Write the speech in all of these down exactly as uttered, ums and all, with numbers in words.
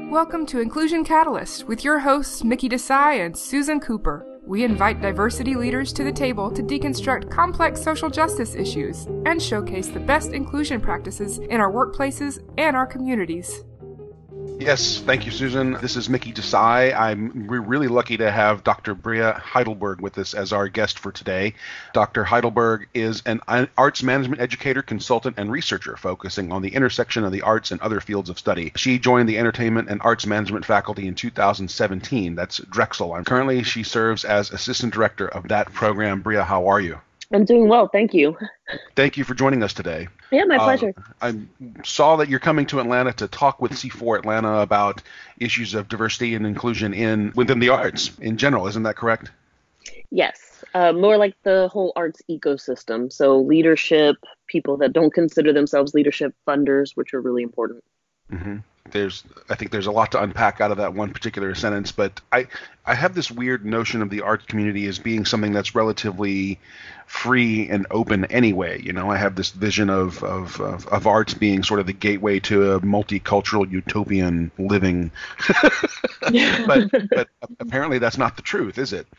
Welcome to Inclusion Catalyst with your hosts Mickey Desai and Susan Cooper. We invite diversity leaders to the table to deconstruct complex social justice issues and showcase the best inclusion practices in our workplaces and our communities. Yes, thank you, Susan. This is Mickey Desai. I'm we're really lucky to have Doctor Bria Heidelberg with us as our guest for today. Doctor Heidelberg is an arts management educator, consultant, and researcher focusing on the intersection of the arts and other fields of study. She joined the entertainment and arts management faculty in two thousand seventeen. That's Drexel. And currently, she serves as assistant director of that program. Bria, how are you? I'm doing well, thank you. Thank you for joining us today. Yeah, my pleasure. Uh, I saw that you're coming to Atlanta to talk with C four Atlanta about issues of diversity and inclusion in within the arts in general. Isn't that correct? Yes, uh, more like the whole arts ecosystem. So leadership, people that don't consider themselves leadership, funders, which are really important. Mm-hmm. There's, I think there's a lot to unpack out of that one particular sentence, but I, I have this weird notion of the art community as being something that's relatively free and open anyway. You know, I have this vision of, of, of, of arts being sort of the gateway to a multicultural utopian living. but, but apparently that's not the truth, is it?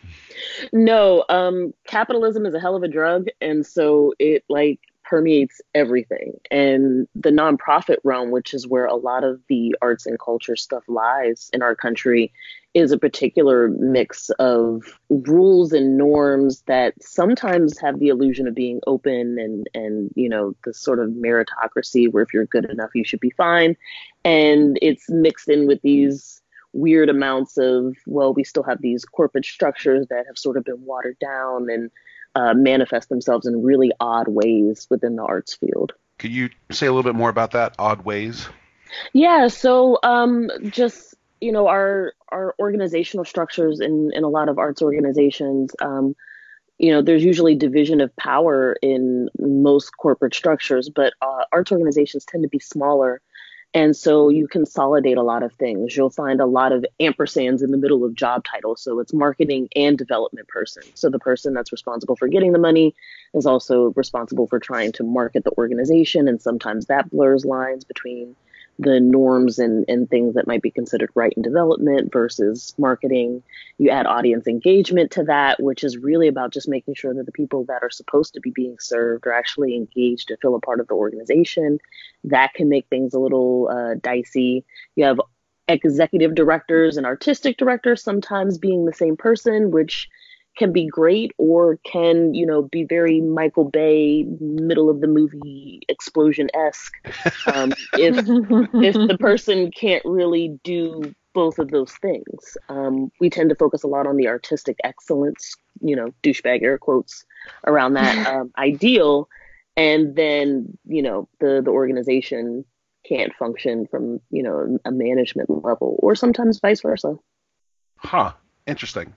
No, um, capitalism is a hell of a drug. And so it like permeates everything. And the nonprofit realm, which is where a lot of the arts and culture stuff lies in our country, is a particular mix of rules and norms that sometimes have the illusion of being open and, and, you know, the sort of meritocracy where if you're good enough, you should be fine. And it's mixed in with these weird amounts of, well, we still have these corporate structures that have sort of been watered down and uh, manifest themselves in really odd ways within the arts field. Could you say a little bit more about that, odd ways? Yeah, so um, just, you know, our our organizational structures in, in a lot of arts organizations, um, you know, there's usually division of power in most corporate structures, but uh, arts organizations tend to be smaller. And so you consolidate a lot of things. You'll find a lot of ampersands in the middle of job titles. So it's marketing and development person. So the person that's responsible for getting the money is also responsible for trying to market the organization. And sometimes that blurs lines between the norms and, and things that might be considered right in development versus marketing. You add audience engagement to that, which is really about just making sure that the people that are supposed to be being served are actually engaged to feel a part of the organization. That can make things a little uh, dicey. You have executive directors and artistic directors sometimes being the same person, which can be great or can, you know, be very Michael Bay, middle of the movie explosion-esque. Um, if if the person can't really do both of those things. Um, we tend to focus a lot on the artistic excellence, you know, douchebag air quotes around that um, ideal. And then, you know, the, the organization can't function from, you know, a management level or sometimes vice versa. Huh. Interesting.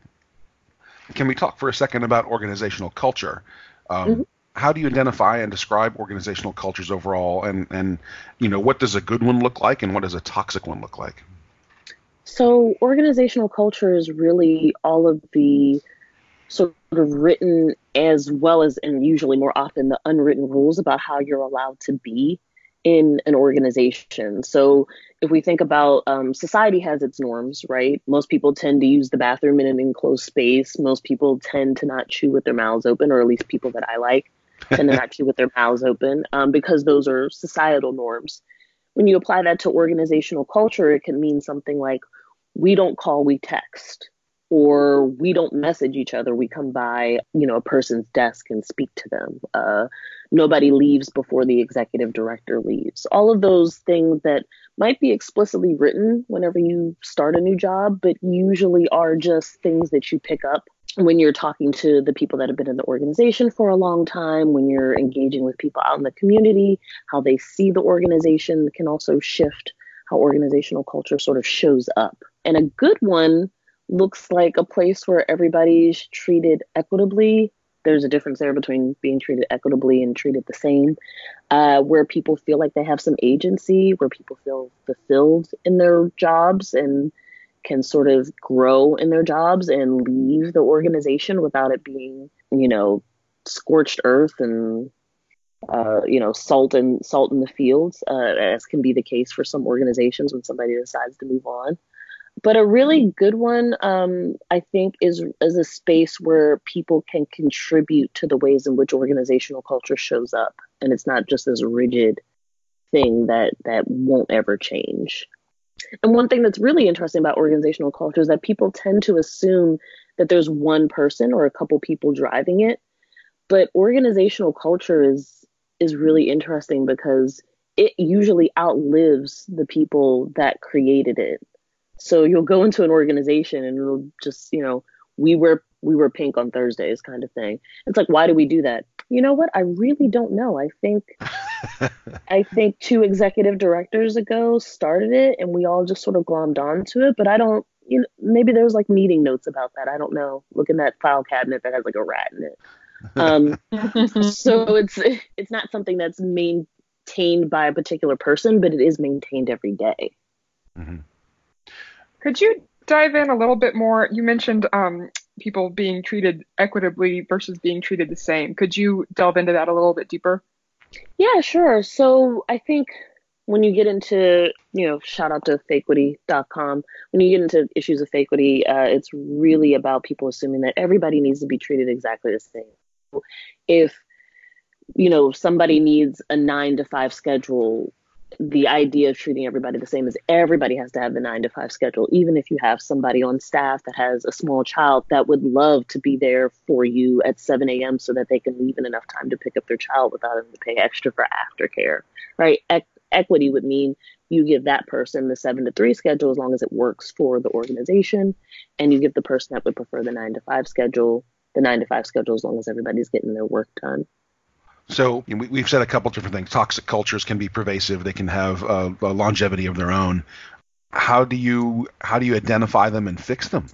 Can we talk for a second about organizational culture? Um, mm-hmm. How do you identify and describe organizational cultures overall? And, and, you know, what does a good one look like and what does a toxic one look like? So organizational culture is really all of the sort of written as well as, and usually more often, the unwritten rules about how you're allowed to be in an organization. So if we think about um, society has its norms, right? Most people tend to use the bathroom in an enclosed space. Most people tend to not chew with their mouths open, or at least people that I like tend to not chew with their mouths open um, because those are societal norms. When you apply that to organizational culture, it can mean something like, we don't call, we text, or we don't message each other. We come by, you know, a person's desk and speak to them. Uh, nobody leaves before the executive director leaves. All of those things that might be explicitly written whenever you start a new job, but usually are just things that you pick up when you're talking to the people that have been in the organization for a long time, when you're engaging with people out in the community, how they see the organization can also shift how organizational culture sort of shows up. And a good one looks like a place where everybody's treated equitably. There's a difference there between being treated equitably and treated the same, uh, where people feel like they have some agency, where people feel fulfilled in their jobs and can sort of grow in their jobs and leave the organization without it being, you know, scorched earth and uh, you know, salt and salt in the fields, uh, as can be the case for some organizations when somebody decides to move on. But a really good one, um, I think, is is a space where people can contribute to the ways in which organizational culture shows up, and it's not just this rigid thing that that won't ever change. And one thing that's really interesting about organizational culture is that people tend to assume that there's one person or a couple people driving it, but organizational culture is is really interesting because it usually outlives the people that created it. So you'll go into an organization and it'll just, you know, we wear we wear pink on Thursdays kind of thing. It's like, why do we do that? You know what? I really don't know. I think I think two executive directors ago started it and we all just sort of glommed onto it. But I don't, you know, maybe there was like meeting notes about that. I don't know. Look in that file cabinet that has like a rat in it. Um, so it's it's not something that's maintained by a particular person, but it is maintained every day. Mm-hmm. Could you dive in a little bit more? You mentioned um, people being treated equitably versus being treated the same. Could you delve into that a little bit deeper? Yeah, sure. So I think when you get into, you know, shout out to fakequity dot com, when you get into issues of fakequity, uh, it's really about people assuming that everybody needs to be treated exactly the same. If, you know, somebody needs a nine to five schedule, the idea of treating everybody the same is everybody has to have the nine to five schedule, even if you have somebody on staff that has a small child that would love to be there for you at seven a.m. so that they can leave in enough time to pick up their child without having to pay extra for aftercare, right? E- equity would mean you give that person the seven to three schedule as long as it works for the organization, and you give the person that would prefer the nine to five schedule the nine to five schedule as long as everybody's getting their work done. So you know, we, we've said a couple different things. Toxic cultures can be pervasive; they can have uh, a longevity of their own. How do you how do you identify them and fix them?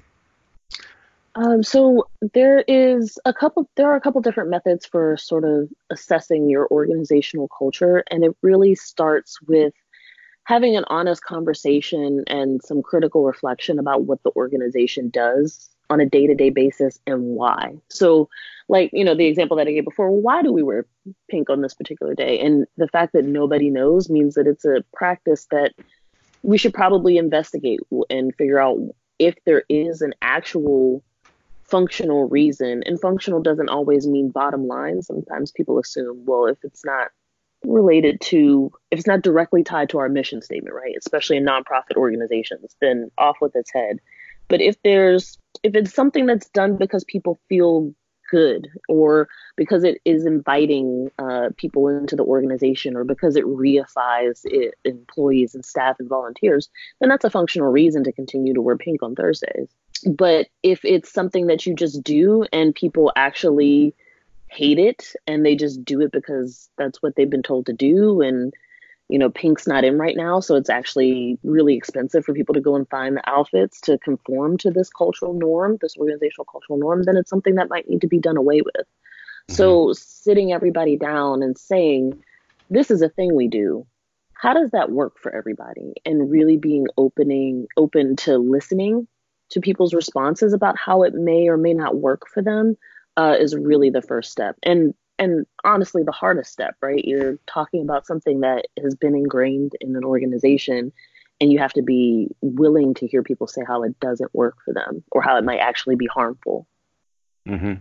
Um, so there is a couple. There are a couple different methods for sort of assessing your organizational culture, and it really starts with having an honest conversation and some critical reflection about what the organization does on a day-to-day basis and why. So, like, you know, the example that I gave before, why do we wear pink on this particular day? And the fact that nobody knows means that it's a practice that we should probably investigate and figure out if there is an actual functional reason. And functional doesn't always mean bottom line. Sometimes people assume, well, if it's not related to, if it's not directly tied to our mission statement, right, especially in nonprofit organizations, then off with its head. But if there's, if it's something that's done because people feel good, or because it is inviting uh, people into the organization, or because it reifies it, employees and staff and volunteers, then that's a functional reason to continue to wear pink on Thursdays. But if it's something that you just do and people actually hate it and they just do it because that's what they've been told to do, and you know, pink's not in right now, so it's actually really expensive for people to go and find the outfits to conform to this cultural norm, this organizational cultural norm, then it's something that might need to be done away with. Mm-hmm. So sitting everybody down and saying, this is a thing we do. How does that work for everybody? And really being opening, open to listening to people's responses about how it may or may not work for them uh, is really the first step. And And honestly, the hardest step, right? You're talking about something that has been ingrained in an organization, and you have to be willing to hear people say how it doesn't work for them or how it might actually be harmful. Mm-hmm.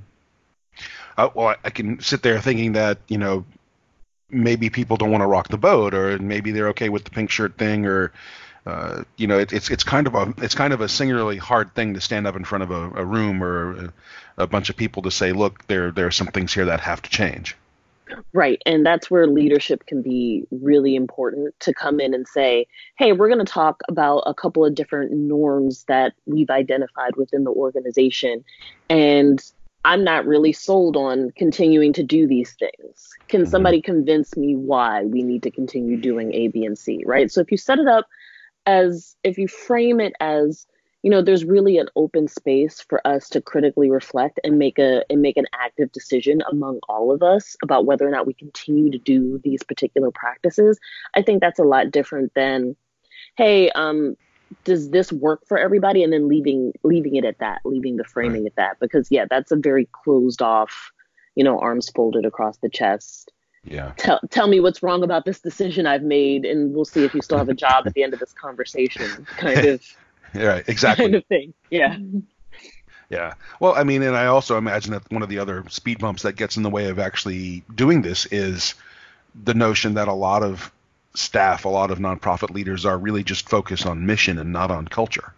Uh, well, I can sit there thinking that, you know, maybe people don't want to rock the boat, or maybe they're okay with the pink shirt thing, or uh, you know, it, it's it's kind of a it's kind of a singularly hard thing to stand up in front of a, a room or a, a bunch of people to say, look, there there are some things here that have to change. Right, and that's where leadership can be really important, to come in and say, hey, we're going to talk about a couple of different norms that we've identified within the organization, and I'm not really sold on continuing to do these things. Can mm-hmm. somebody convince me why we need to continue doing A, B, and C, right? So if you set it up as, if you frame it as, you know, there's really an open space for us to critically reflect and make a and make an active decision among all of us about whether or not we continue to do these particular practices. I think that's a lot different than, hey, um, does this work for everybody? And then leaving leaving it at that, leaving the framing right. at that. Because, yeah, that's a very closed off, you know, arms folded across the chest Yeah. tell tell me what's wrong about this decision I've made, and we'll see if you still have a job at the end of this conversation, kind of Right. kind Exactly. of thing. Yeah. Yeah. Well, I mean, and I also imagine that one of the other speed bumps that gets in the way of actually doing this is the notion that a lot of staff, a lot of nonprofit leaders are really just focused on mission and not on culture.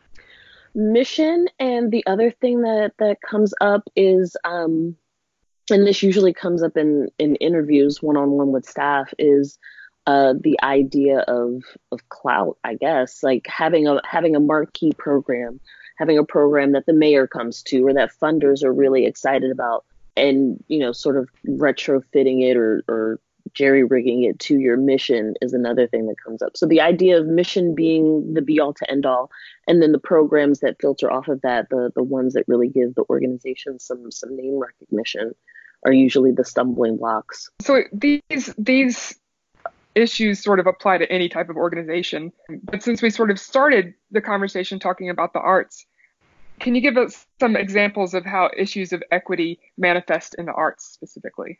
Mission, and the other thing that that comes up is um and this usually comes up in in interviews one on one with staff, is uh the idea of of clout, I guess, like having a having a marquee program, having a program that the mayor comes to or that funders are really excited about, and you know sort of retrofitting it or or jerry rigging it to your mission is another thing that comes up. So the idea of mission being the be all to end all, and then the programs that filter off of that, the the ones that really give the organization some some name recognition, are usually the stumbling blocks. So these these issues sort of apply to any type of organization. But since we sort of started the conversation talking about the arts, can you give us some examples of how issues of equity manifest in the arts specifically?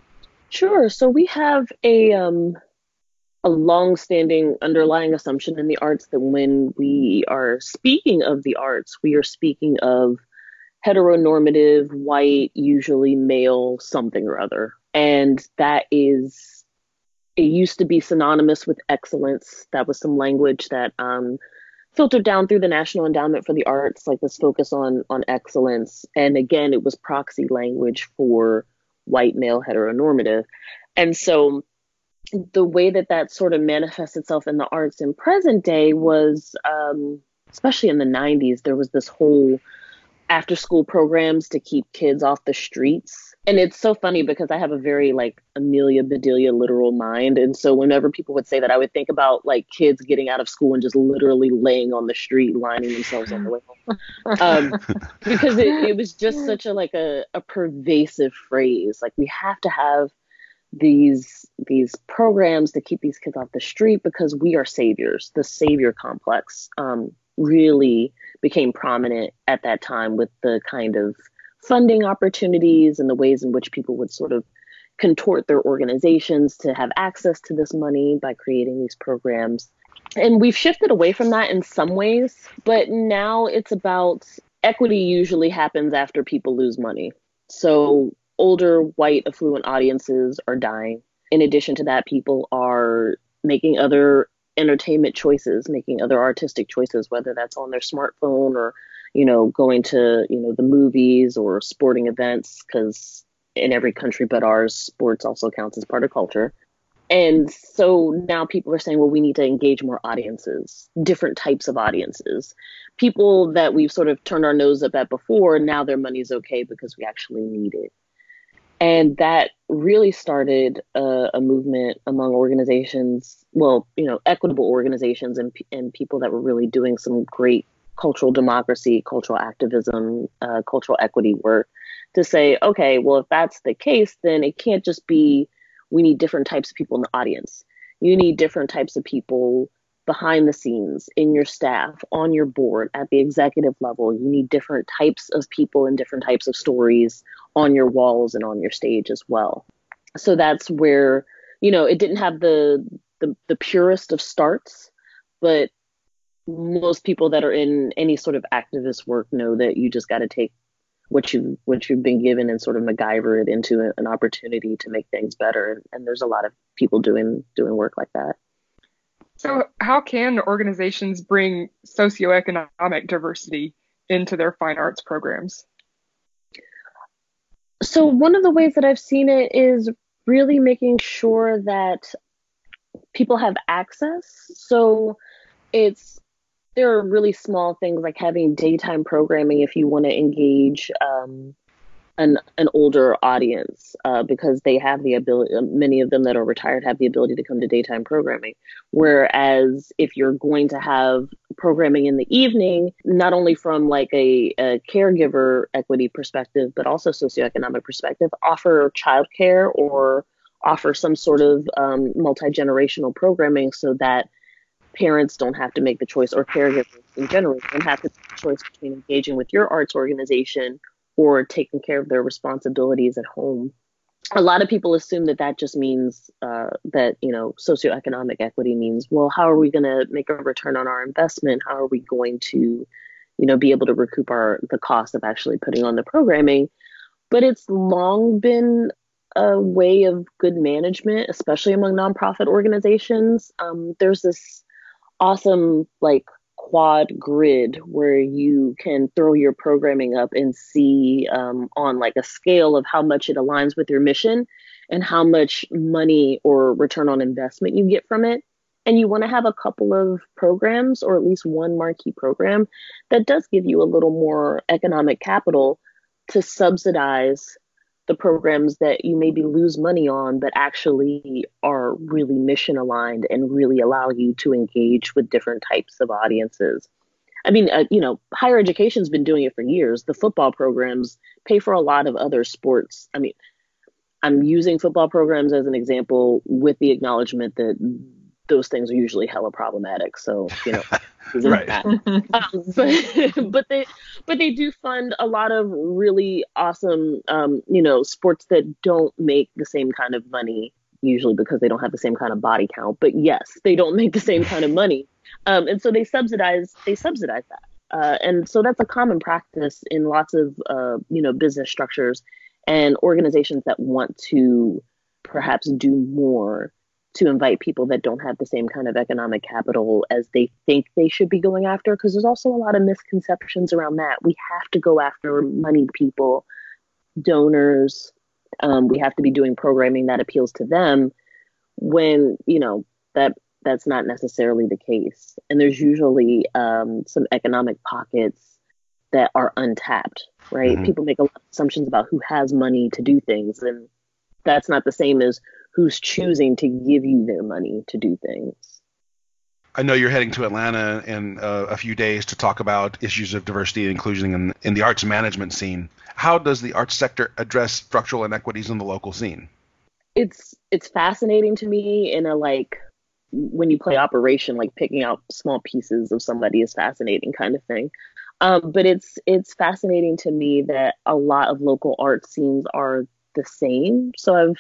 Sure. So we have a um, a long-standing underlying assumption in the arts that when we are speaking of the arts, we are speaking of heteronormative, white, usually male, something or other. And that is, it used to be synonymous with excellence. That was some language that um, filtered down through the National Endowment for the Arts, like this focus on on excellence. And again, it was proxy language for white male heteronormative. And so the way that that sort of manifests itself in the arts in present day was, um, especially in the nineties, there was this whole after school programs to keep kids off the streets. And it's so funny because I have a very like Amelia Bedelia literal mind. And so whenever people would say that, I would think about like kids getting out of school and just literally laying on the street, lining themselves on the way home. Um, because it, it was just such a like a, a pervasive phrase. Like we have to have these these programs to keep these kids off the street because we are saviors. The savior complex um, really became prominent at that time with the kind of funding opportunities and the ways in which people would sort of contort their organizations to have access to this money by creating these programs. And we've shifted away from that in some ways, but now it's about equity usually happens after people lose money. So older, white, affluent audiences are dying. In addition to that, people are making other entertainment choices, making other artistic choices, whether that's on their smartphone or, you know, going to, you know, the movies or sporting events, because in every country but ours, sports also counts as part of culture. And so now people are saying, well, we need to engage more audiences, different types of audiences. People that we've sort of turned our nose up at before, now their money's okay because we actually need it. And that really started a, a movement among organizations, well, you know, equitable organizations and, and people that were really doing some great cultural democracy, cultural activism, uh, cultural equity work to say, okay, well, if that's the case, then it can't just be we need different types of people in the audience. You need different types of people behind the scenes, in your staff, on your board, at the executive level. You need different types of people and different types of stories on your walls and on your stage as well. So that's where, you know, it didn't have the the, the purest of starts, but most people that are in any sort of activist work know that you just got to take what you what you've been given and sort of MacGyver it into an opportunity to make things better. And there's a lot of people doing doing work like that. So how can organizations bring socioeconomic diversity into their fine arts programs? So one of the ways that I've seen it is really making sure that people have access. So it's there are really small things like having daytime programming if you want to engage um, an an older audience uh, because they have the ability. Many of them that are retired have the ability to come to daytime programming. Whereas if you're going to have programming in the evening, not only from like a, a caregiver equity perspective, but also socioeconomic perspective, offer childcare or offer some sort of um, multi-generational programming so that parents don't have to make the choice, or caregivers in general don't have to make the choice between engaging with your arts organization or taking care of their responsibilities at home. a lot of people assume that that just means uh, that, you know, socioeconomic equity means, well, how are we going to make a return on our investment? How are we going to, you know, be able to recoup our the cost of actually putting on the programming? But it's long been a way of good management, especially among nonprofit organizations. Um, there's this awesome like quad grid where you can throw your programming up and see um, on like a scale of how much it aligns with your mission and how much money or return on investment you get from it. And you want to have a couple of programs, or at least one marquee program that does give you a little more economic capital to subsidize the programs that you maybe lose money on, but actually are really mission aligned and really allow you to engage with different types of audiences. I mean, uh, you know, higher education's been doing it for years. The football programs pay for a lot of other sports. I mean, I'm using football programs as an example with the acknowledgement that those things are usually hella problematic. So, you know, right. um, but, but they but they do fund a lot of really awesome, um, you know, sports that don't make the same kind of money, usually because they don't have the same kind of body count. But yes, they don't make the same kind of money. Um, and so they subsidize they subsidize that. Uh, and so that's a common practice in lots of, uh, you know, business structures and organizations that want to perhaps do more to invite people that don't have the same kind of economic capital as they think they should be going after. Because there's also a lot of misconceptions around that. We have to go after moneyed people, donors. Um, we have to be doing programming that appeals to them when, you know, that that's not necessarily the case. And there's usually um, some economic pockets that are untapped, right? Mm-hmm. People make a lot of assumptions about who has money to do things, and that's not the same as who's choosing to give you their money to do things. I know you're heading to Atlanta in uh, a few days to talk about issues of diversity and inclusion in, in the arts management scene. How does the arts sector address structural inequities in the local scene? It's it's fascinating to me in a, like, when you play Operation, like picking out small pieces of somebody is fascinating kind of thing. Um, but it's it's fascinating to me that a lot of local art scenes are the same. So I've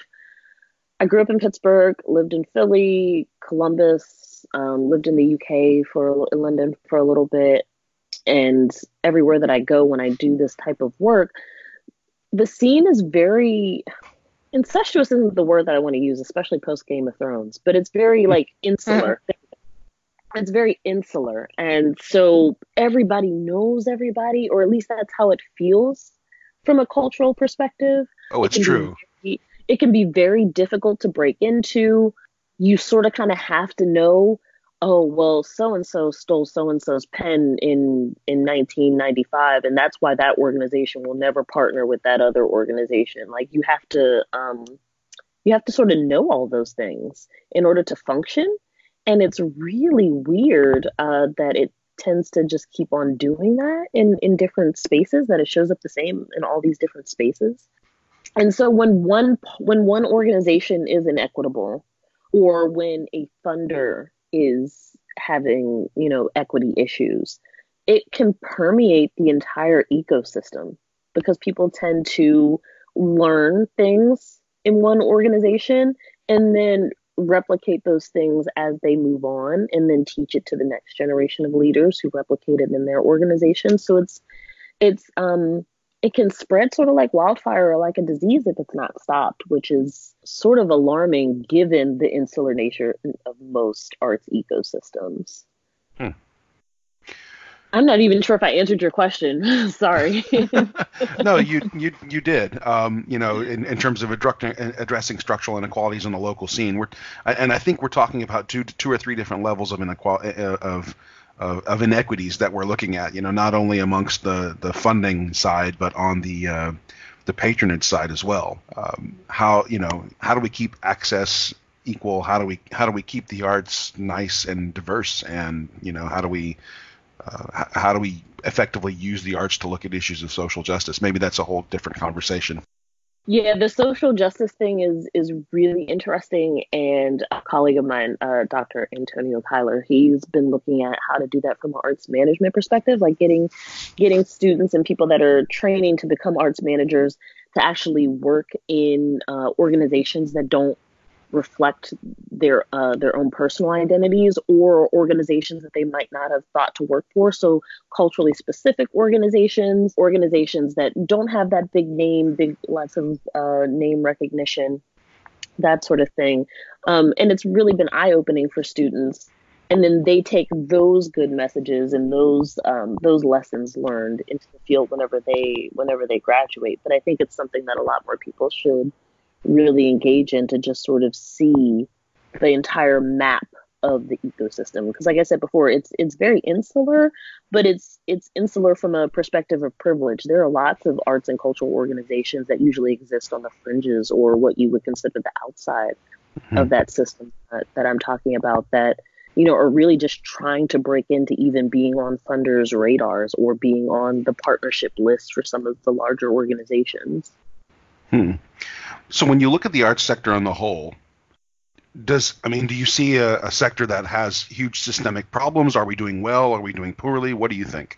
I grew up in Pittsburgh, lived in Philly, Columbus, um, lived in the U K for in London for a little bit, and everywhere that I go when I do this type of work, the scene is very incestuous. Isn't the word that I want to use, especially post Game of Thrones, but it's very like insular. It's very insular, and so everybody knows everybody, or at least that's how it feels from a cultural perspective. Oh, it's true. Be, it can be very difficult to break into. You sort of kind of have to know, oh, well, so-and-so stole so-and-so's pen in, in nineteen ninety-five, and that's why that organization will never partner with that other organization. Like, you have to, um, you have to sort of know all those things in order to function. And it's really weird uh, that it tends to just keep on doing that in, in different spaces, that it shows up the same in all these different spaces. And so when one when one organization is inequitable, or when a funder is having, you know, equity issues, it can permeate the entire ecosystem, because people tend to learn things in one organization and then replicate those things as they move on, and then teach it to the next generation of leaders who replicate it in their organization. So it's it's um it can spread sort of like wildfire or like a disease if it's not stopped, which is sort of alarming given the insular nature of most arts ecosystems. Hmm. I'm not even sure if I answered your question. Sorry. No, you you you did. Um, you know, in, in terms of addressing structural inequalities in the local scene, we're and I think we're talking about two two or three different levels of inequality of of, of inequities that we're looking at. You know, not only amongst the, the funding side, but on the uh, the patronage side as well. Um, how you know how do we keep access equal? How do we how do we keep the arts nice and diverse? And you know, how do we Uh, how do we effectively use the arts to look at issues of social justice? Maybe that's a whole different conversation. Yeah, the social justice thing is is really interesting. And a colleague of mine, uh, Doctor Antonio Kyler, he's been looking at how to do that from an arts management perspective, like getting getting students and people that are training to become arts managers to actually work in uh, organizations that don't reflect their uh, their own personal identities, or organizations that they might not have thought to work for. So culturally specific organizations, organizations that don't have that big name, big lots of uh, name recognition, that sort of thing. Um, and it's really been eye-opening for students. And then they take those good messages and those um, those lessons learned into the field whenever they whenever they graduate. But I think it's something that a lot more people should really engage in, to just sort of see the entire map of the ecosystem. Because like I said before, it's it's very insular, but it's it's insular from a perspective of privilege. There are lots of arts and cultural organizations that usually exist on the fringes, or what you would consider the outside mm-hmm. of that system that, that I'm talking about, that, you know, are really just trying to break into even being on funders' radars or being on the partnership list for some of the larger organizations. Hmm. So when you look at the arts sector on the whole, does I mean, do you see a, a sector that has huge systemic problems? Are we doing well? Are we doing poorly? What do you think?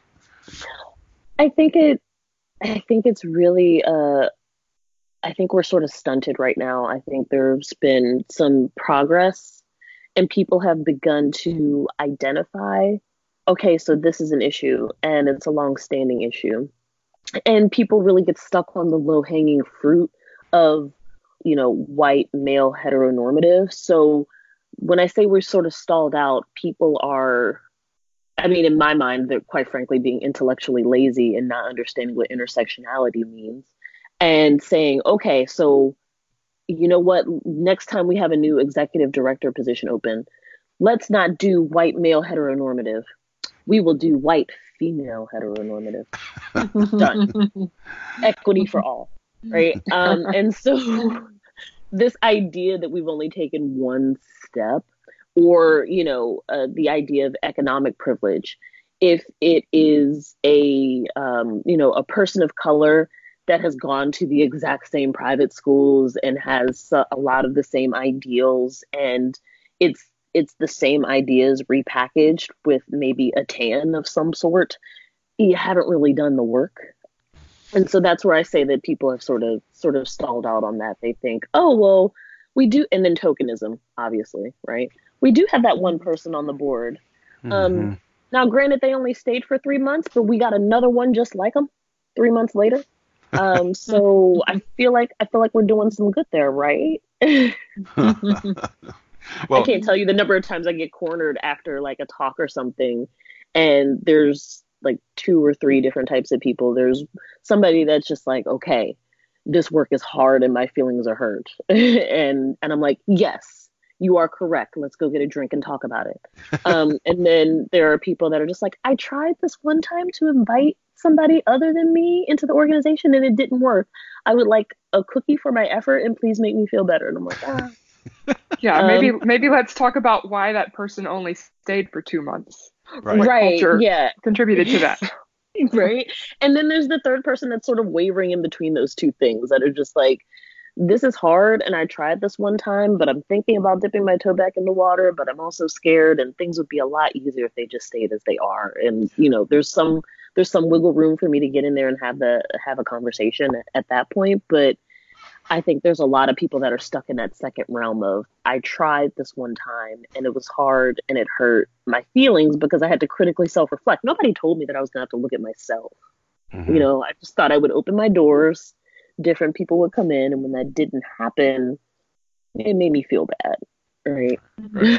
I think it. I think it's really. Uh, I think we're sort of stunted right now. I think there's been some progress, and people have begun to identify, okay, so this is an issue, and it's a long-standing issue, and people really get stuck on the low-hanging fruit of, you know, white male heteronormative. So when I say we're sort of stalled out, people are, I mean, in my mind, they're quite frankly being intellectually lazy and not understanding what intersectionality means, and saying, okay, so you know what, next time we have a new executive director position open, let's not do white male heteronormative. We will do white female heteronormative. Done. Equity for all. Right. Um, and so this idea that we've only taken one step, or, you know, uh, the idea of economic privilege, if it is a, um, you know, a person of color that has gone to the exact same private schools and has a lot of the same ideals, and it's it's the same ideas repackaged with maybe a tan of some sort, you haven't really done the work. And so that's where I say that people have sort of sort of stalled out on that. They think, oh, well, we do. And then tokenism, obviously, right? We do have that one person on the board. Mm-hmm. Um, now, granted, they only stayed for three months, but we got another one just like them three months later. Um, so I feel like I feel like we're doing some good there, right? Well, I can't tell you the number of times I get cornered after like a talk or something, and there's like two or three different types of people. There's somebody that's just like, okay, this work is hard and my feelings are hurt. and and I'm like, yes, you are correct. Let's go get a drink and talk about it. Um, and then there are people that are just like, I tried this one time to invite somebody other than me into the organization and it didn't work. I would like a cookie for my effort and please make me feel better. And I'm like, ah. Yeah, um, maybe maybe let's talk about why that person only stayed for two months. Right. What right. culture yeah. contributed to that. Right. And then there's the third person that's sort of wavering in between those two things, that are just like, this is hard and I tried this one time, but I'm thinking about dipping my toe back in the water, but I'm also scared and things would be a lot easier if they just stayed as they are. And, you know, there's some there's some wiggle room for me to get in there and have the have a conversation at that point. But I think there's a lot of people that are stuck in that second realm of, I tried this one time and it was hard and it hurt my feelings because I had to critically self-reflect. Nobody told me that I was going to have to look at myself. Mm-hmm. You know, I just thought I would open my doors, different people would come in, and when that didn't happen, it made me feel bad. Right. Right.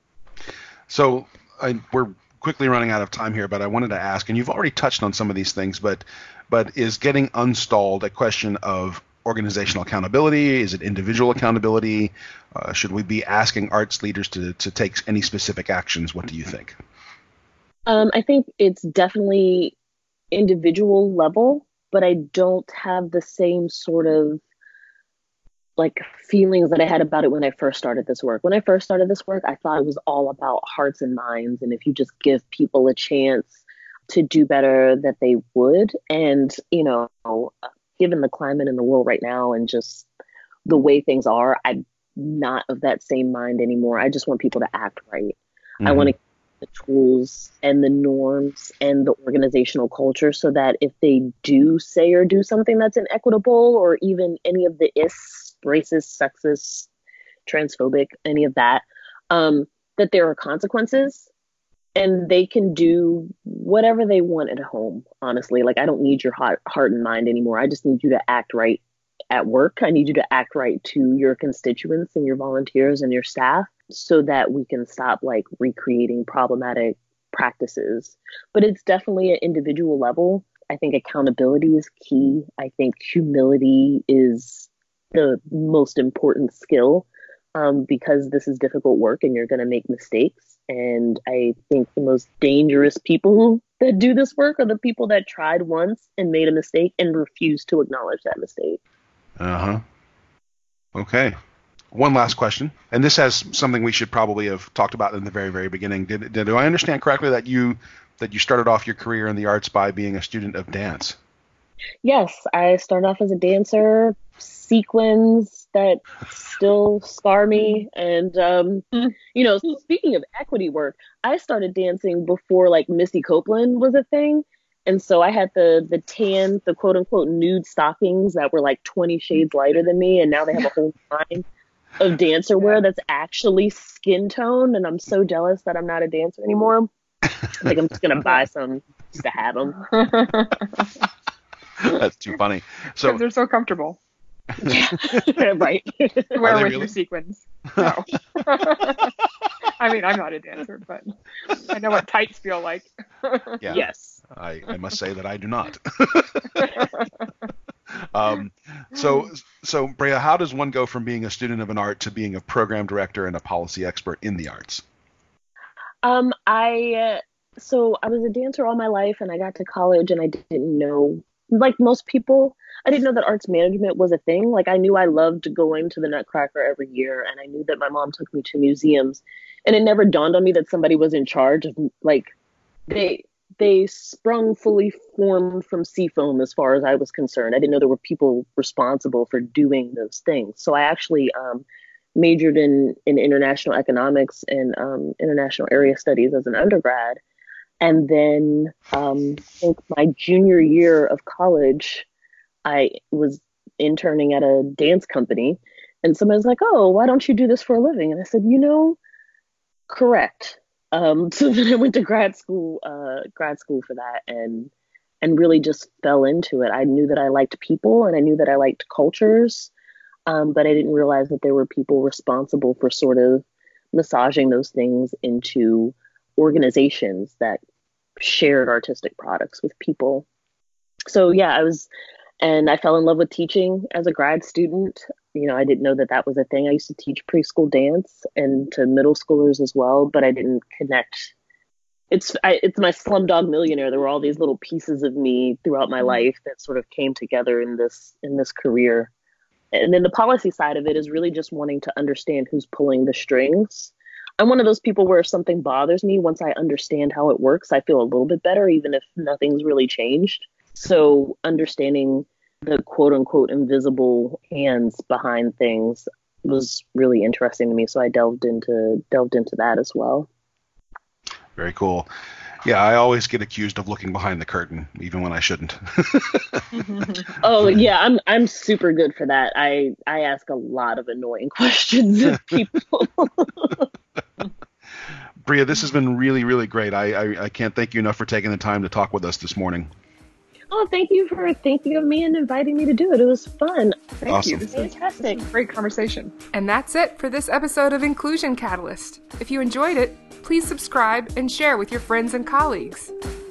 So I, we're quickly running out of time here, but I wanted to ask, and you've already touched on some of these things, but but is getting unstalled a question of organizational accountability? Is it individual accountability? Uh, should we be asking arts leaders to, to take any specific actions? What do you think? Um, I think it's definitely individual level, but I don't have the same sort of like feelings that I had about it when I first started this work. When I first started this work, I thought it was all about hearts and minds. And if you just give people a chance to do better, that they would. And, you know, given the climate in the world right now and just the way things are, I'm not of that same mind anymore. I just want people to act right. Mm-hmm. I want to the tools and the norms and the organizational culture so that if they do say or do something that's inequitable or even any of the is, racist, sexist, transphobic, any of that, um, that there are consequences and they can do whatever they want at home, honestly. Like, I don't need your heart, heart and mind anymore. I just need you to act right at work. I need you to act right to your constituents and your volunteers and your staff, so that we can stop like recreating problematic practices. But it's definitely an individual level. I think accountability is key. I think humility is the most important skill, um, because this is difficult work and you're going to make mistakes. And I think the most dangerous people that do this work are the people that tried once and made a mistake and refused to acknowledge that mistake. Uh-huh. Okay. One last question, and this has something we should probably have talked about in the very, very beginning. Did, did do I understand correctly that you that you started off your career in the arts by being a student of dance? Yes, I started off as a dancer, sequins that still scar me, and um, you know, speaking of equity work, I started dancing before like Missy Copeland was a thing, and so I had the the tan, the quote unquote nude stockings that were like twenty shades lighter than me, and now they have a whole line of dancer wear that's actually skin tone, and I'm so jealous that I'm not a dancer anymore. Like, I'm just gonna buy some just to have them. That's too funny. So they're so comfortable. Yeah, right. To wear with really? your sequins. No. I mean, I'm not a dancer, but I know what tights feel like. Yeah. Yes. I, I must say that I do not. Um, so, so Brea, how does one go from being a student of an art to being a program director and a policy expert in the arts? Um, I, uh, so I was a dancer all my life, and I got to college and I didn't know, like most people, I didn't know that arts management was a thing. Like, I knew I loved going to the Nutcracker every year, and I knew that my mom took me to museums, and it never dawned on me that somebody was in charge of, like, they, they sprung fully formed from Seafoam as far as I was concerned. I didn't know there were people responsible for doing those things. So I actually um, majored in, in international economics and um, international area studies as an undergrad. And then um, I think my junior year of college, I was interning at a dance company. And somebody was like, oh, why don't you do this for a living? And I said, you know, correct. Um, so then I went to grad school, uh, grad school for that, and and really just fell into it. I knew that I liked people and I knew that I liked cultures, um, but I didn't realize that there were people responsible for sort of massaging those things into organizations that shared artistic products with people. So yeah, I was, and I fell in love with teaching as a grad student. You know, I didn't know that that was a thing. I used to teach preschool dance and to middle schoolers as well, but I didn't connect. It's I, it's my Slumdog Millionaire. There were all these little pieces of me throughout my life that sort of came together in this in this career. And then the policy side of it is really just wanting to understand who's pulling the strings. I'm one of those people where if something bothers me, once I understand how it works, I feel a little bit better, even if nothing's really changed. So understanding the quote unquote invisible hands behind things was really interesting to me. So I delved into delved into that as well. Very cool. Yeah, I always get accused of looking behind the curtain, even when I shouldn't. Oh yeah, I'm I'm super good for that. I I ask a lot of annoying questions of people. Brea, this has been really, really great. I, I I can't thank you enough for taking the time to talk with us this morning. Oh, thank you for thinking of me and inviting me to do it. It was fun. Thank Awesome. you. This was Fantastic. great conversation. And that's it for this episode of Inclusion Catalyst. If you enjoyed it, please subscribe and share with your friends and colleagues.